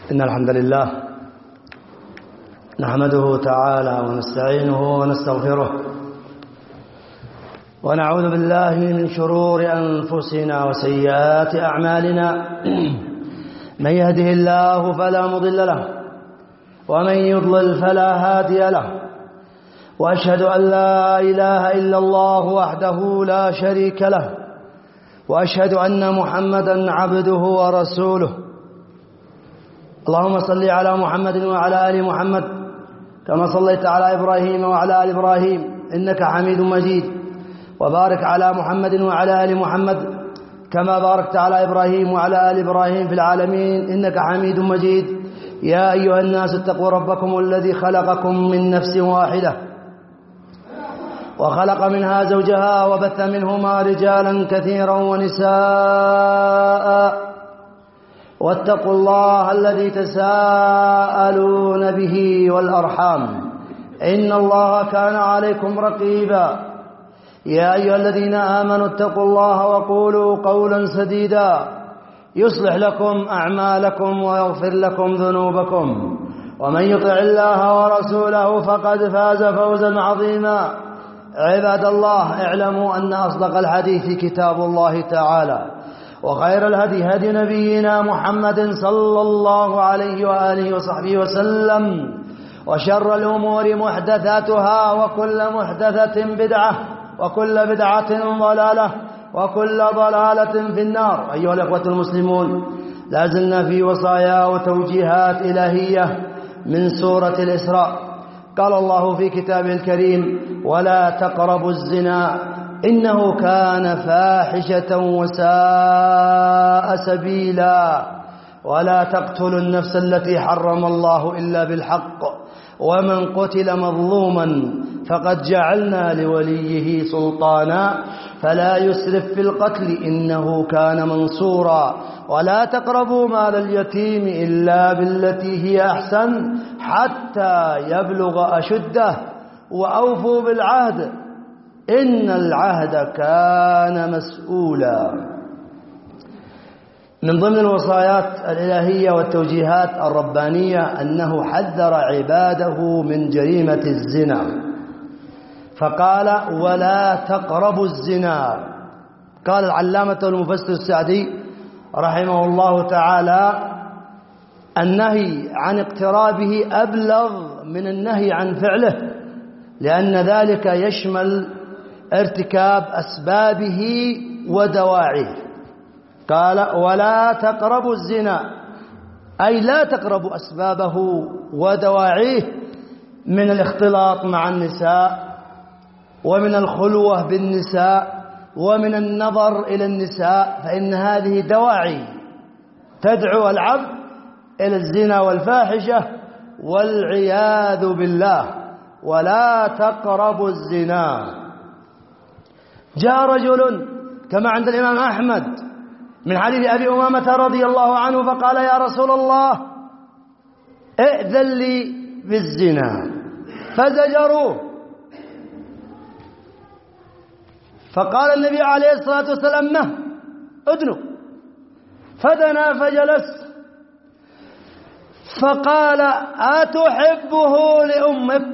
إن الحمد لله نحمده تعالى ونستعينه ونستغفره ونعوذ بالله من شرور أنفسنا وسيئات أعمالنا من يهده الله فلا مضل له ومن يضلل فلا هادي له وأشهد أن لا إله إلا الله وحده لا شريك له وأشهد أن محمدا عبده ورسوله. اللهم صل على محمد وعلى آل محمد كما صليت على إبراهيم وعلى آل إبراهيم إنك حميد مجيد، وبارك على محمد وعلى آل محمد كما باركت على إبراهيم وعلى آل إبراهيم في العالمين إنك حميد مجيد. يا أيها الناس اتقوا ربكم الذي خلقكم من نفس واحدة وخلق منها زوجها وبث منهما رجالا كثيرا ونساء، واتقوا الله الذي تساءلون به والأرحام إن الله كان عليكم رقيبا. يا أيها الذين آمنوا اتقوا الله وقولوا قولا سديدا يصلح لكم أعمالكم ويغفر لكم ذنوبكم، ومن يطع الله ورسوله فقد فاز فوزا عظيما. عباد الله، اعلموا أن أصدق الحديث كتاب الله تعالى، وخير الهدي هدي نبينا محمد صلى الله عليه وآله وصحبه وسلم، وشر الأمور محدثاتها وكل محدثة بدعة وكل بدعة ضلالة وكل ضلالة في النار. أيها الأخوة المسلمون، لا زلنا في وصايا وتوجيهات إلهية من سورة الإسراء. قال الله في كتابه الكريم: ولا تقربوا الزنا إنه كان فاحشة وساء سبيلا، ولا تقتلوا النفس التي حرم الله إلا بالحق، ومن قتل مظلوما فقد جعلنا لوليه سلطانا فلا يسرف في القتل إنه كان منصورا، ولا تقربوا مال اليتيم إلا بالتي هي أحسن حتى يبلغ أشده، وأوفوا بالعهد إن العهد كان مسؤولا. من ضمن الوصايات الإلهية والتوجيهات الربانية أنه حذر عباده من جريمة الزنا، فقال: ولا تقربوا الزنا. قال العلامة المفسر السعدي رحمه الله تعالى: النهي عن اقترابه أبلغ من النهي عن فعله، لأن ذلك يشمل ارتكاب أسبابه ودواعيه. قال: ولا تقربوا الزنا، أي لا تقربوا أسبابه ودواعيه من الاختلاط مع النساء، ومن الخلوة بالنساء، ومن النظر إلى النساء، فإن هذه دواعي تدعو العبد إلى الزنا والفاحشة والعياذ بالله. ولا تقربوا الزنا. جاء رجل كما عند الإمام أحمد من حديث أبي أمامة رضي الله عنه فقال: يا رسول الله، ائذن لي بالزنا، فزجروه. فقال النبي عليه الصلاة والسلام: مه ادنوا. فدنا فجلس، فقال: أتحبه لأمك؟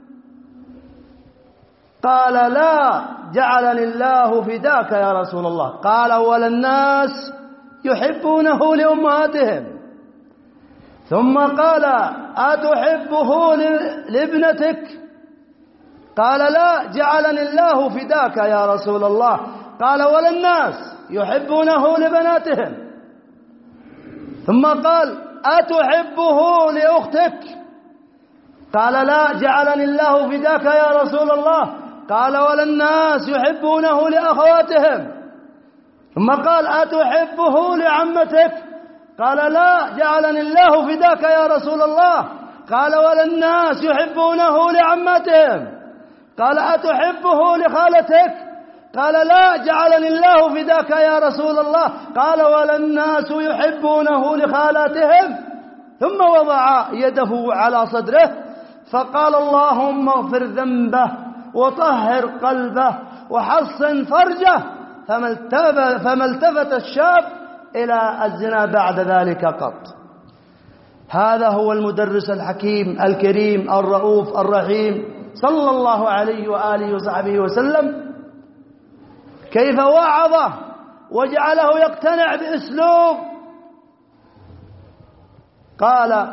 قال: لا، جعلني الله فداك يا رسول الله. قال: ولا الناس يحبونه لأمهاتهم. ثم قال: أتحبه لابنتك؟ قال: لا، جعلني الله فداك يا رسول الله. قال: ولا الناس يحبونه لبناتهم. ثم قال: أتحبه لأختك؟ قال: لا، جعلني الله فداك يا رسول الله. قال: ولا الناس يحبونه لأخواتهم. ثم قال: أتحبه لعمتك؟ قال: لا، جعلني الله فداك يا رسول الله. قال: ولا الناس يحبونه لعماتهم. قال: أتحبه لخالتك؟ قال: لا، جعلني الله فداك يا رسول الله. قال: ولا الناس يحبونه لخالاتهم. ثم وضع يده على صدره فقال: اللهم اغفر ذنبه وطهر قلبه وحصن فرجه. فما التفت الشاب إلى الزنا بعد ذلك قط. هذا هو المدرس الحكيم الكريم الرؤوف الرحيم صلى الله عليه وآله وصحبه وسلم، كيف وعظه وجعله يقتنع بأسلوب. قال: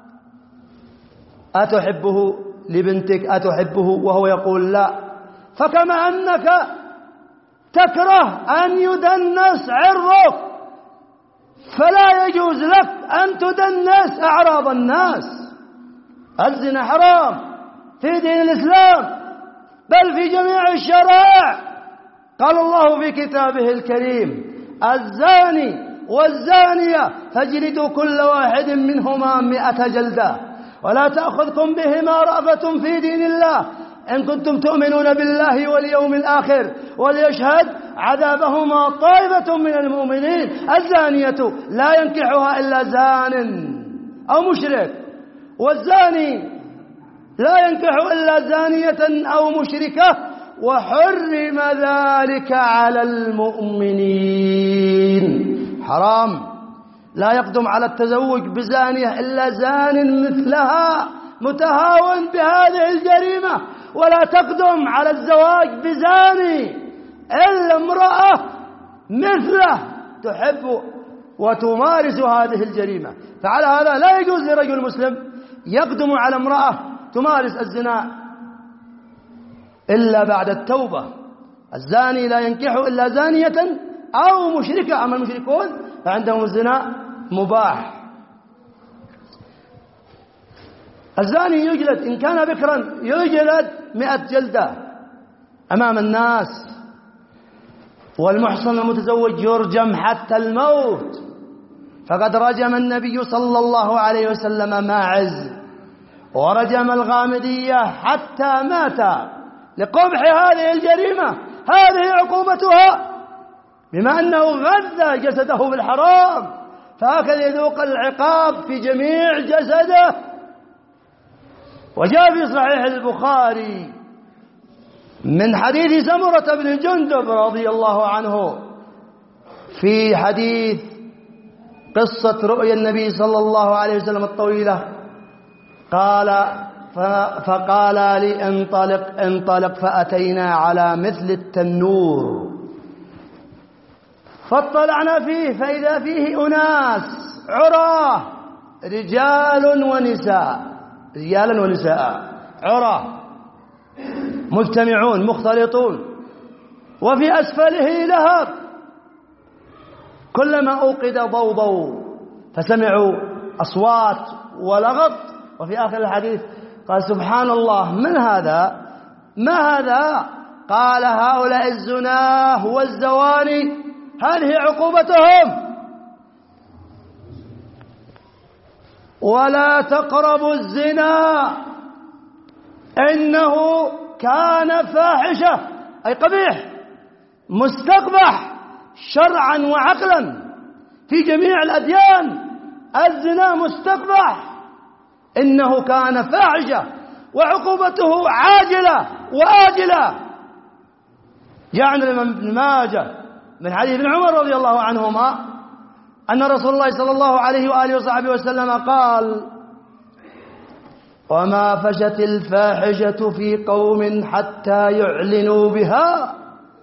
أتحبه لبنتك؟ أتحبه؟ وهو يقول: لا. فكما أنك تكره أن يدنس عرضك، فلا يجوز لك أن تدنس أعراض الناس. الزنا حرام في دين الإسلام، بل في جميع الشرائع. قال الله في كتابه الكريم: الزاني والزانية فاجلدوا كل واحد منهما 100 جلدة ولا تأخذكم بهما رأفة في دين الله إن كنتم تؤمنون بالله واليوم الآخر وليشهد عذابهما طائفة من المؤمنين. الزانية لا ينكحها إلا زان أو مشرك، والزاني لا ينكح إلا زانية أو مشركة، وحرم ذلك على المؤمنين. حرام، لا يقدم على التزوج بزانية إلا زان مثلها متهاون بهذه الجريمة، ولا تقدم على الزواج بزاني إلا امرأة مثله تحب وتمارس هذه الجريمة. فعلى هذا لا يجوز لرجل مسلم يقدم على امرأة تمارس الزنا إلا بعد التوبة. الزاني لا ينكح إلا زانية أو مشركة، أما المشركون فعندهم الزنا مباح. الزاني يجلد إن كان بكرا، يجلد 100 جلدة أمام الناس، والمحصن المتزوج يرجم حتى الموت. فقد رجم النبي صلى الله عليه وسلم ماعز، ورجم الغامدية حتى مات لقبح هذه الجريمة. هذه عقوبتها، بما أنه غذى جسده بالحرام فهكذا يذوق العقاب في جميع جسده. وجاء في صحيح البخاري من حديث سمرة بن جندب رضي الله عنه في حديث قصة رؤيا النبي صلى الله عليه وسلم الطويلة، فقال لي: انطلق. فأتينا على مثل التنور فاطلعنا فيه فإذا فيه أناس عراه، رجالا ونساء عراه مجتمعون مختلطون، وفي أسفله لهب، كلما أوقد ضوضوا فسمعوا أصوات ولغط. وفي آخر الحديث قال: سبحان الله، من هذا؟ ما هذا؟ قال: هؤلاء الزناه والزواني، هذه عقوبتهم. ولا تقربوا الزنا إنه كان فاحشة، أي قبيح مستقبح شرعا وعقلا في جميع الأديان. الزنا مستقبح، إنه كان فاحشة وعقوبته عاجلة وآجلة. جاء عن ابن ماجه من حديث ابن عمر رضي الله عنهما أن رسول الله صلى الله عليه وآله وصحبه وسلم قال: وما فشت الفاحشة في قوم حتى يعلنوا بها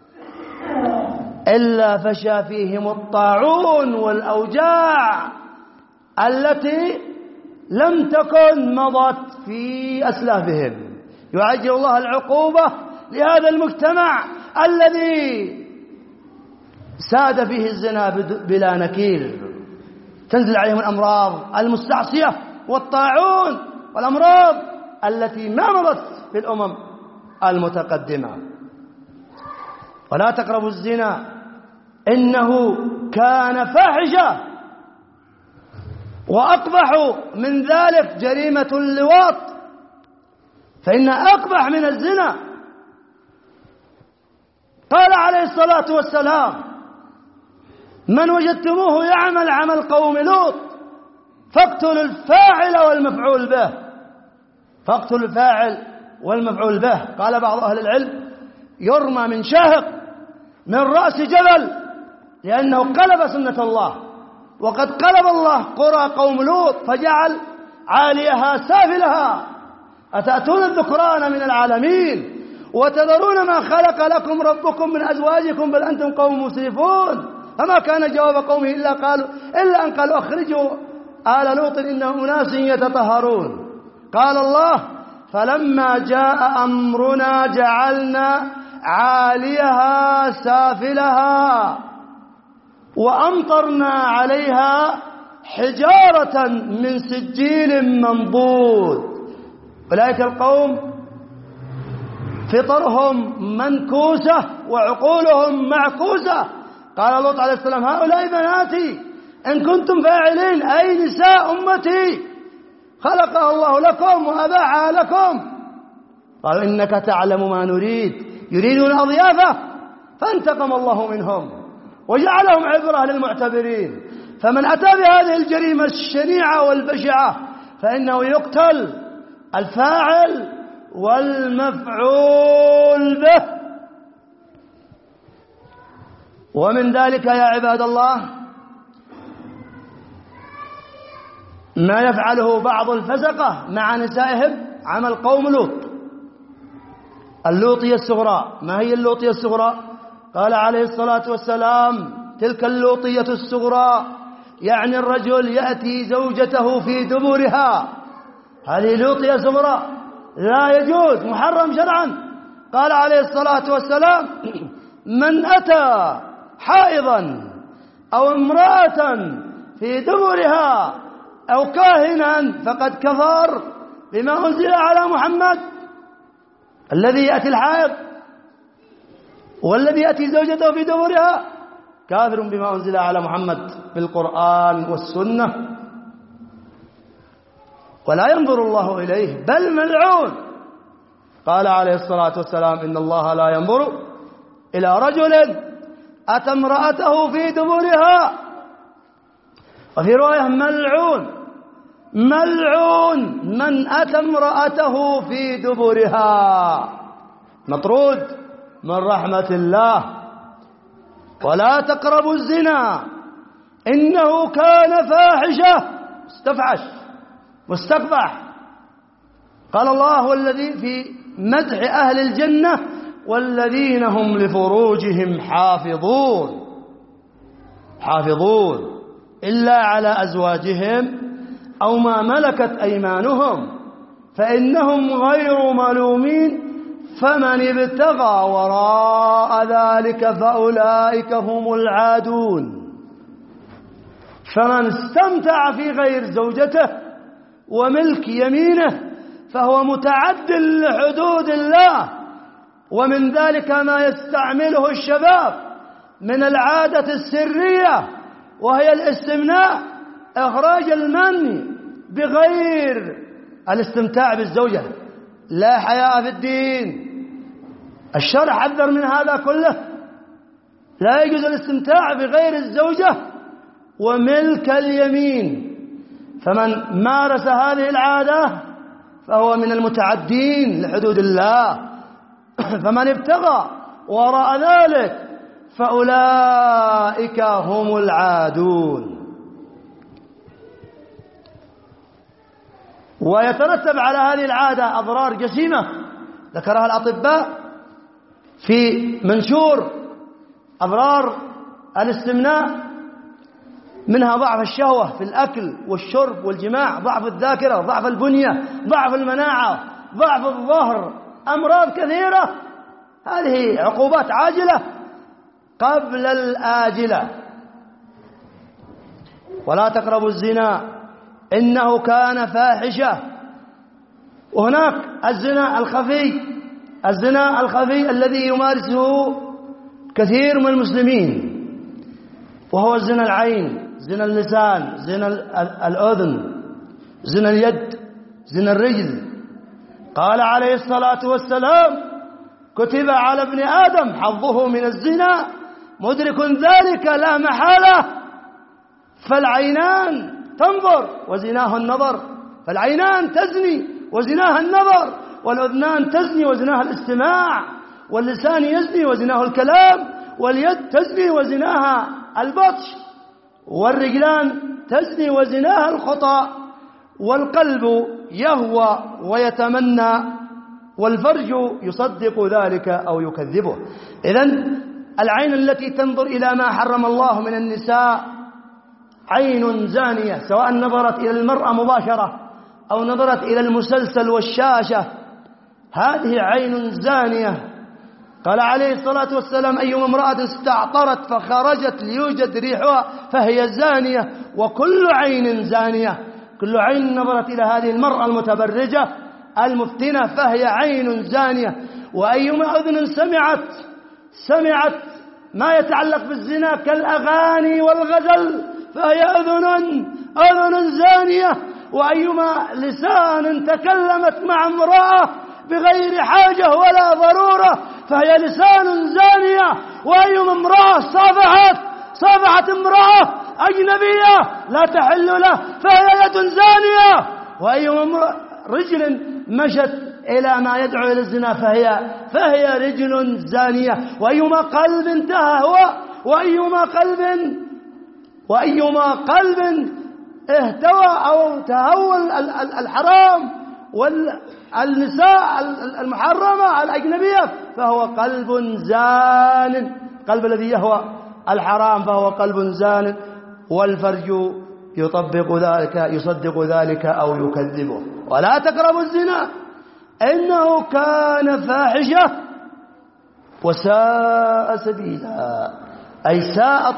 إلا فشى فيهم الطاعون والأوجاع التي لم تكن مضت في أسلافهم. يعجل الله العقوبة لهذا المجتمع الذي ساد فيه الزنا بلا نكير، تنزل عليهم الأمراض المستعصية والطاعون والأمراض التي ما مضت في الأمم المتقدمة. ولا تقربوا الزنا إنه كان فاحشة. وأقبح من ذلك جريمة اللواط، فإن أقبح من الزنا. قال عليه الصلاة والسلام: من وجدتموه يعمل عمل قوم لوط فاقتلوا الفاعل والمفعول به. فاقتلوا الفاعل والمفعول به. قال بعض أهل العلم: يرمى من شاهق من رأس جبل، لأنه قلب سنة الله، وقد قلب الله قرى قوم لوط فجعل عاليها سافلها، أتأتون الذكران من العالمين وتذرون ما خلق لكم ربكم من أزواجكم بل أنتم قوم مسرفون. فما كان جواب قومه إلا أن قالوا أخرجوا آل لوط إنهم أناس يتطهرون. قال الله: فلما جاء أمرنا جعلنا عاليها سافلها وأمطرنا عليها حجارة من سجيل منضود. أولئك القوم فطرهم منكوسة وعقولهم معكوسة. قال لوط عليه السلام: هؤلاء بناتي إن كنتم فاعلين، أي نساء أمتي خلقها الله لكم وأباحها لكم. قالوا: إنك تعلم ما نريد. يريدون أضيافه فانتقم الله منهم وجعلهم عبرة للمعتبرين. فمن أتى بهذه الجريمة الشنيعة والبشعة فإنه يقتل الفاعل والمفعول به. ومن ذلك يا عباد الله ما يفعله بعض الفسقة مع نسائهم، عمل قوم لوط، اللوطية الصغرى. ما هي اللوطية الصغرى؟ قال عليه الصلاة والسلام: تلك اللوطية الصغرى، يعني الرجل يأتي زوجته في دبرها، هذه لوطية صغرى لا يجوز، محرم شرعا. قال عليه الصلاة والسلام: من أتى حائضا أو امرأة في دبرها أو كاهنا فقد كفر بما أنزل على محمد. الذي يأتي الحائض والذي يأتي زوجته في دبرها كافر بما أنزل على محمد بالقرآن والسنة، ولا ينظر الله إليه بل ملعون. قال عليه الصلاة والسلام: إن الله لا ينظر إلى رجل أتى امرأته في دبرها. وفي رواية: ملعون من أتى امرأته في دبرها، مطرود من رحمة الله. ولا تقربوا الزنا إنه كان فاحشة، استفحش مستقبح. قال الله: والذي في مدح أهل الجنة: والذين هم لفروجهم حافظون إلا على أزواجهم أو ما ملكت أيمانهم فإنهم غير ملومين، فمن ابتغى وراء ذلك فأولئك هم العادون. فمن استمتع في غير زوجته وملك يمينه فهو متعد لحدود الله. ومن ذلك ما يستعمله الشباب من العادة السرية وهي الاستمناء، إخراج المني بغير الاستمتاع بالزوجة. لا حياء في الدين، الشرع حذر من هذا كله. لا يجوز الاستمتاع بغير الزوجة وملك اليمين. فمن مارس هذه العادة فهو من المتعدين لحدود الله. فمن ابتغى وراء ذلك فأولئك هم العادون. ويترتب على هذه العادة أضرار جسيمة ذكرها الأطباء في منشور أضرار الاستمناء، منها ضعف الشهوة في الأكل والشرب والجماع، ضعف الذاكرة، ضعف البنية، ضعف المناعة، ضعف الظهر، أمراض كثيرة. هذه عقوبات عاجلة قبل الآجلة. ولا تقربوا الزنا إنه كان فاحشة. وهناك الزنا الخفي الذي يمارسه كثير من المسلمين، وهو زنا العين، زنا اللسان، زنا الأذن، زنا اليد، زنا الرجل. قال عليه الصلاة والسلام: كتب على ابن آدم حظه من الزنا مدرك ذلك لا محالة. فالعينان تنظر وزناها النظر، فالعينان تزني وزناها النظر، والأذنان تزني وزناها الاستماع، واللسان يزني وزناه الكلام، واليد تزني وزناها البطش، والرجلان تزني وزناها الخطأ، والقلب يهوى ويتمنى، والفرج يصدق ذلك أو يكذبه. إذن العين التي تنظر إلى ما حرم الله من النساء عين زانية، سواء نظرت إلى المرأة مباشرة أو نظرت إلى المسلسل والشاشة، هذه عين زانية. قال عليه الصلاة والسلام: أيما امرأة استعطرت فخرجت ليوجد ريحها فهي زانية. وكل عين زانية، كل عين نظرت إلى هذه المرأة المتبرجة المفتنة فهي عين زانية. وأيما أذن سمعت ما يتعلق بالزنا كالأغاني والغزل فهي أذن زانية. وأيما لسان تكلمت مع امرأة بغير حاجة ولا ضرورة فهي لسان زانية. وأيما امرأة صافحت امرأة أجنبية لا تحل له فهي يد زانية. وأيما رجل مشت إلى ما يدعو إلى الزنا فهي رجل زانية. وأيما قلب تهوى وأيما قلب اهتوى أو تهوى الحرام والنساء المحرمة الأجنبية فهو قلب زان. القلب الذي يهوى الحرام فهو قلب زان، والفرج يصدق ذلك أو يكذبه. ولا تقربوا الزنا إنه كان فاحشة وساء سبيلا، أي ساء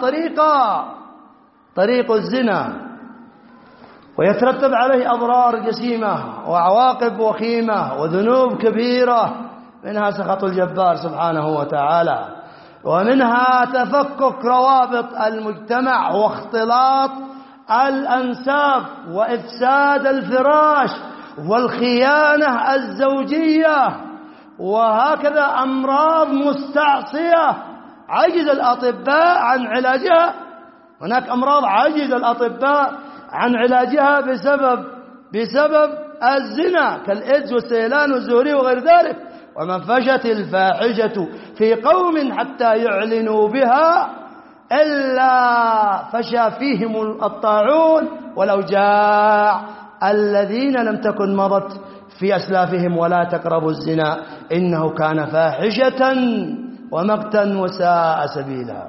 طريق الزنا، ويترتب عليه أضرار جسيمة وعواقب وخيمة وذنوب كبيرة، منها سخط الجبار سبحانه وتعالى، ومنها تفكك روابط المجتمع واختلاط الأنساب وإفساد الفراش والخيانة الزوجية، وهكذا أمراض مستعصية عجز الأطباء عن علاجها. هناك أمراض عجز الأطباء عن علاجها بسبب الزنا كالإيدز والسيلان والزهري وغير ذلك. ومن فشت الفاحشة في قوم حتى يعلنوا بها إلا فشى فيهم الطاعون والأوجاع الذين لم تكن مضت في أسلافهم. ولا تقربوا الزنا إنه كان فاحشة ومقتا وساء سبيلا.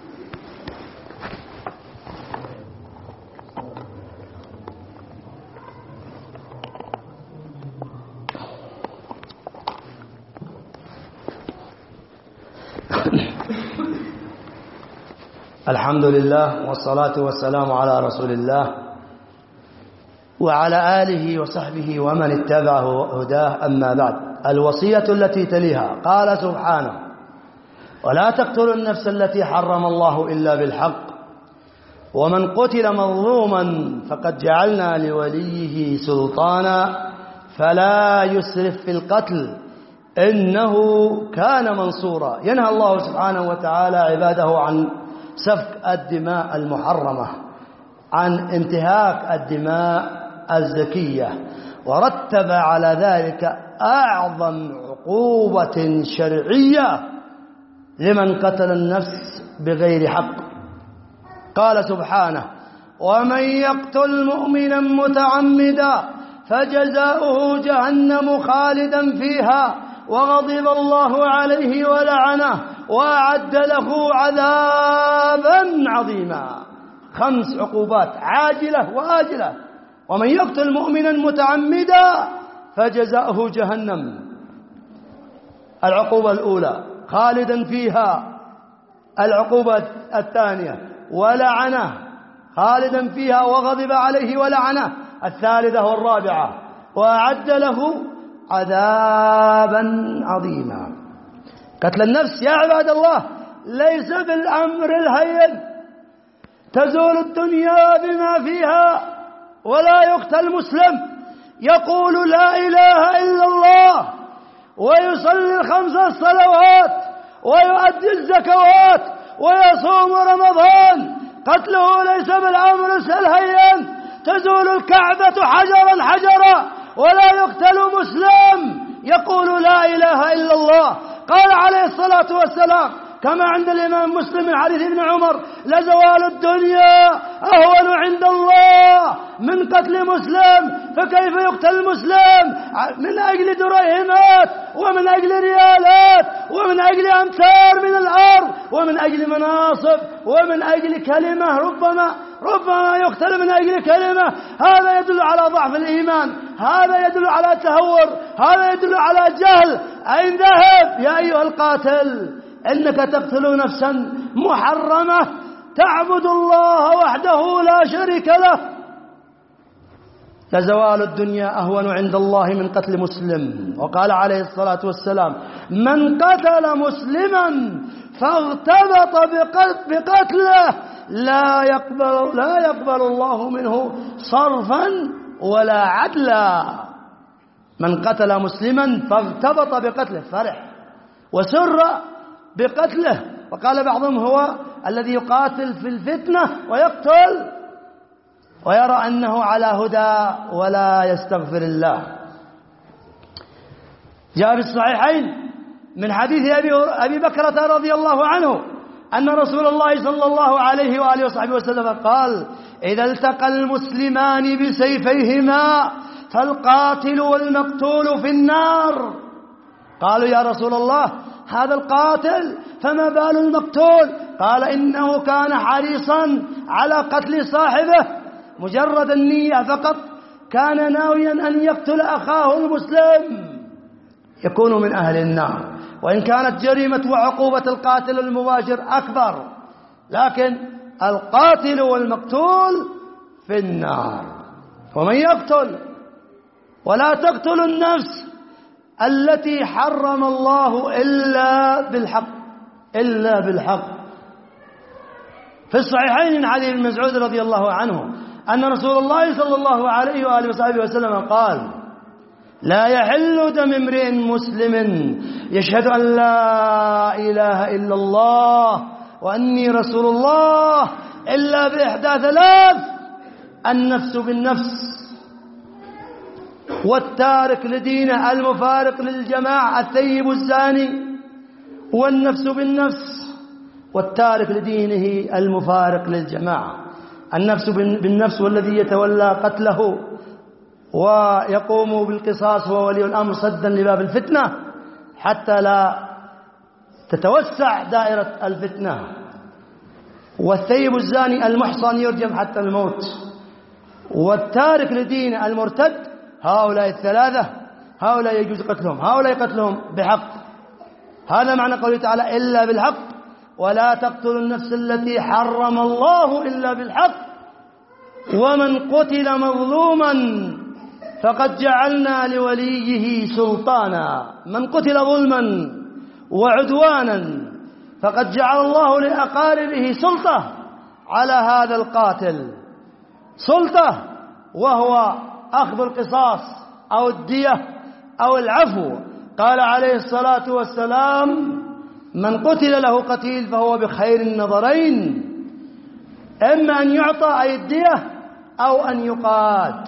الحمد لله والصلاة والسلام على رسول الله وعلى آله وصحبه ومن اتبع هداه. أما بعد، الوصية التي تليها قال سبحانه: ولا تقتلوا النفس التي حرم الله إلا بالحق ومن قتل مظلوما فقد جعلنا لوليه سلطانا فلا يسرف في القتل إنه كان منصورا. ينهى الله سبحانه وتعالى عباده عن سفك الدماء المحرمة، عن انتهاك الدماء الزكية، ورتب على ذلك أعظم عقوبة شرعية لمن قتل النفس بغير حق. قال سبحانه: ومن يقتل مؤمنا متعمدا فجزاؤه جهنم خالدا فيها وغضب الله عليه ولعنه وأعد له عذابا عظيما. 5 عقوبات عاجلة وآجلة. ومن يقتل مؤمنا متعمدا فجزاؤه جهنم، العقوبة الأولى، خالدا فيها العقوبة الثانية، ولعنه، خالدا فيها وغضب عليه ولعنه الثالثة والرابعة، وأعد له عذابا عظيما. قتل النفس يا عباد الله ليس بالأمر الهين، تزول الدنيا بما فيها ولا يقتل مسلم يقول لا إله إلا الله ويصلي 5 صلوات ويؤدي الزكوات ويصوم رمضان، قتله ليس بالأمر الهين، تزول الكعبة حجرا حجرا ولا يقتل مسلم يقول لا إله إلا الله. قال عليه الصلاة والسلام: كما عند الإمام مسلم من حديث ابن عمر: لزوال الدنيا أهون عند الله من قتل مسلم. فكيف يقتل المسلم من أجل دراهمات ومن أجل ريالات ومن أجل أمتار من الأرض ومن أجل مناصب ومن أجل كلمة، ربما يقتل من أجل كلمة. هذا يدل على ضعف الإيمان، هذا يدل على تهور، هذا يدل على جهل. أين ذهب يا أيها القاتل؟ إنك تقتل نفسا محرمة تعبد الله وحده لا شريك له. لزوال الدنيا أهون عند الله من قتل مسلم. وقال عليه الصلاة والسلام: من قتل مسلما فاغتبط بقتله لا يقبل الله منه صرفا ولا عدلا. من قتل مسلما فاغتبط بقتله، فرح وسر بقتله. وقال بعضهم: هو الذي يقاتل في الفتنة ويقتل ويرى أنه على هدى ولا يستغفر الله. جاء في الصحيحين من حديث أبي بكرة رضي الله عنه أن رسول الله صلى الله عليه وآله وصحبه وسلم قال: إذا التقى المسلمان بسيفيهما فالقاتل والمقتول في النار. قالوا: يا رسول الله، هذا القاتل، فما بال المقتول؟ قال: إنه كان حريصا على قتل صاحبه، مجرد النية فقط، كان ناويا أن يقتل أخاه المسلم، يكون من أهل النار. وإن كانت جريمة وعقوبة القاتل المباشر أكبر، لكن القاتل والمقتول في النار. ومن يقتل ولا تقتل النفس التي حرم الله إلا بالحق. في الصحيحين من حديث ابن مسعود رضي الله عنه أن رسول الله صلى الله عليه وآله وصحبه وسلم قال: لا يحل دم امرئ مسلم يشهد أن لا إله إلا الله وأني رسول الله إلا بإحدى ثلاث: النفس بالنفس، والتارك لدينه المفارق للجماعة الثيب الزاني، والنفس بالنفس والتارك لدينه المفارق للجماعة. النفس بالنفس والذي يتولى قتله ويقوم بالقصاص هو ولي الأمر صدا لباب الفتنة حتى لا تتوسع دائرة الفتنة. والثيب الزاني المحصن يرجم حتى الموت. والتارك لدين المرتد. هؤلاء الثلاثة هؤلاء يجوز قتلهم، هؤلاء قتلهم بحق. هذا معنى قوله تعالى: إلا بالحق ولا تقتلوا النفس التي حرم الله إلا بالحق ومن قتل مظلوما فقد جعلنا لوليه سلطانا. من قتل ظلما وعدوانا فقد جعل الله لأقاربه سلطة على هذا القاتل، سلطة، وهو أخذ القصاص أو الدية أو العفو. قال عليه الصلاة والسلام: من قتل له قتيل فهو بخير النظرين، إما أن يعطى أي الدية أو أن يقاد.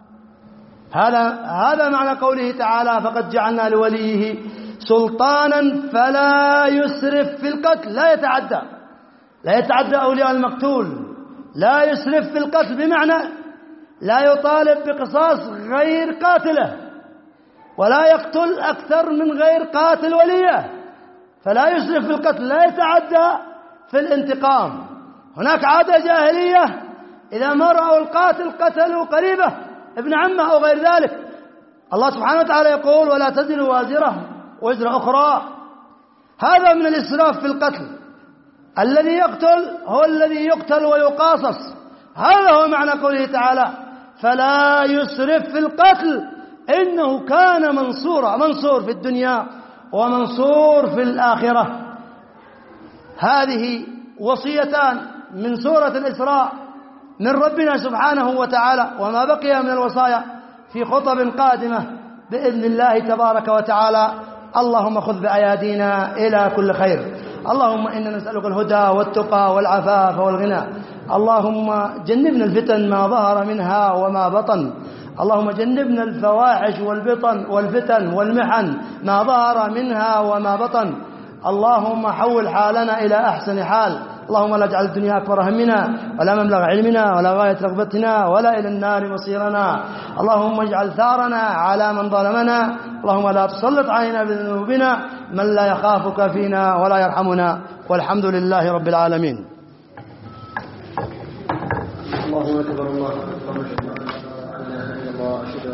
هذا معنى قوله تعالى: فقد جعلنا لوليه سلطانا فلا يسرف في القتل. لا يتعدى أولياء المقتول، لا يسرف في القتل، بمعنى لا يطالب بقصاص غير قاتله، ولا يقتل أكثر من غير قاتل وليه، فلا يسرف في القتل، لا يتعدى في الانتقام. هناك عادة جاهلية إذا ما رأوا القاتل قتلوا قريبه، ابن عمه أو غير ذلك. الله سبحانه وتعالى يقول: ولا تزر وازرة وزر أخرى. هذا من الإسراف في القتل. الذي يقتل هو الذي يقتل ويقاصص. هذا هو معنى قوله تعالى: فلا يسرف في القتل إنه كان منصورا، منصور في الدنيا ومنصور في الآخرة. هذه وصيتان من سورة الإسراء من ربنا سبحانه وتعالى، وما بقي من الوصايا في خطب قادمة بإذن الله تبارك وتعالى. اللهم خذ بأيادينا إلى كل خير. اللهم إنا نسألك الهدى والتقى والعفاف والغنى. اللهم جنبنا الفتن ما ظهر منها وما بطن. اللهم جنبنا الفواحش والفتن والمحن ما ظهر منها وما بطن. اللهم حول حالنا إلى أحسن حال. اللهم لا تجعل الدنيا أكبر همنا ولا مبلغ علمنا ولا غاية رغبتنا ولا إلى النار مصيرنا. اللهم اجعل ثارنا على من ظلمنا. اللهم لا تسلط علينا بذنوبنا من لا يخافك فينا ولا يرحمنا. والحمد لله رب العالمين. الله أكبر الله أكبر.